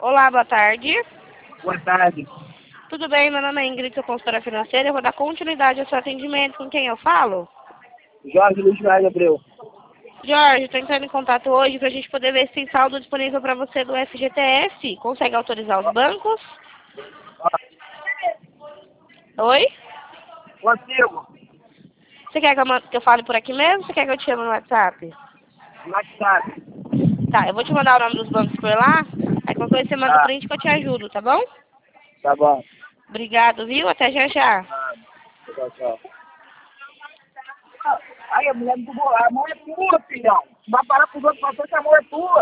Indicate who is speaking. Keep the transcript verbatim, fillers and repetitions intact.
Speaker 1: Olá, boa tarde.
Speaker 2: Boa tarde.
Speaker 1: Tudo bem? Meu nome é Ingrid, sou consultora financeira. Eu vou dar continuidade ao seu atendimento. Com quem eu falo?
Speaker 2: Jorge Luiz Vaz Abreu.
Speaker 1: Jorge, estou entrando em contato hoje para a gente poder ver se tem saldo disponível para você do F G T S. Consegue autorizar os bancos? Oi?
Speaker 2: Consigo.
Speaker 1: Você quer que eu, man- que eu fale por aqui mesmo ou você quer que eu te chame no WhatsApp?
Speaker 2: WhatsApp.
Speaker 1: Tá, eu vou te mandar o nome dos bancos por lá. Aí qualquer coisa você manda o
Speaker 2: Tá,
Speaker 1: print que eu te ajudo, tá bom?
Speaker 2: tá bom.
Speaker 1: Obrigado, viu? Até já já.
Speaker 2: Ah, tchau, tchau. Aí, a mulher do a mão é tua, filhão. Vai parar com os outros pra frente, a mão é tua.